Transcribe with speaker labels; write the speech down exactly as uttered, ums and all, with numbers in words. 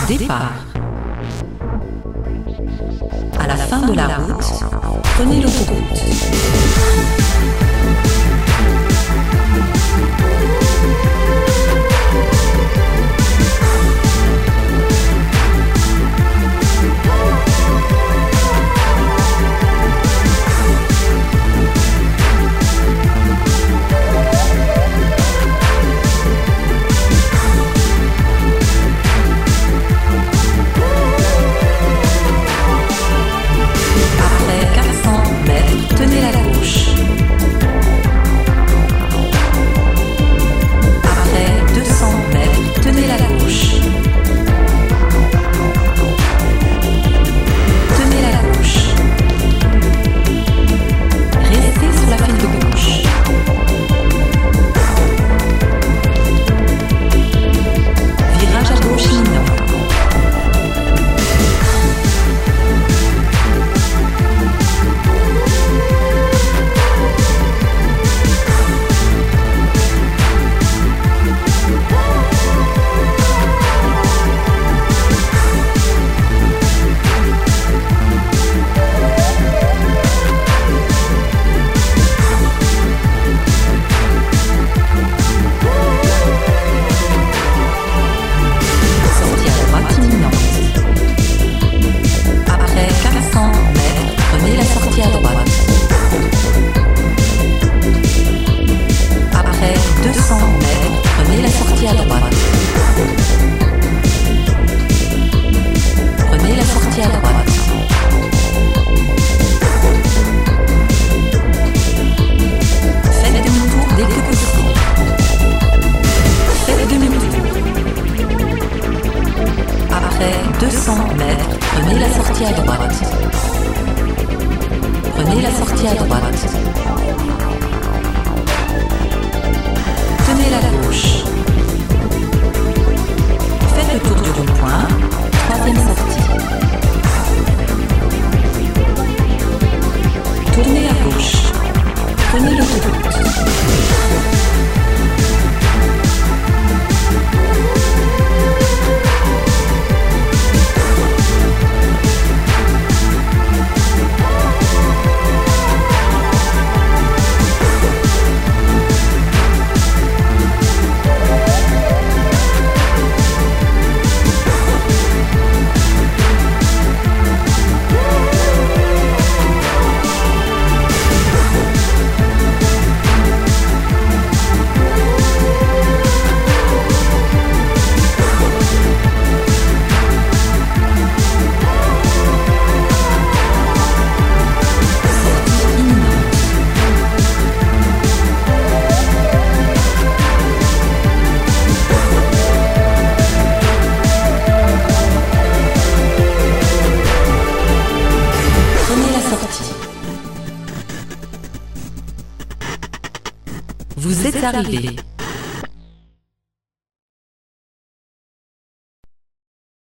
Speaker 1: Départ. À la fin de la route, prenez l'autoroute. deux cents mètres, prenez la sortie à droite. Prenez la sortie à droite. Tenez la gauche. Faites le tour du rond-point, troisième sortie. Tournez à gauche. Prenez l'autoroute. Vous êtes arrivé.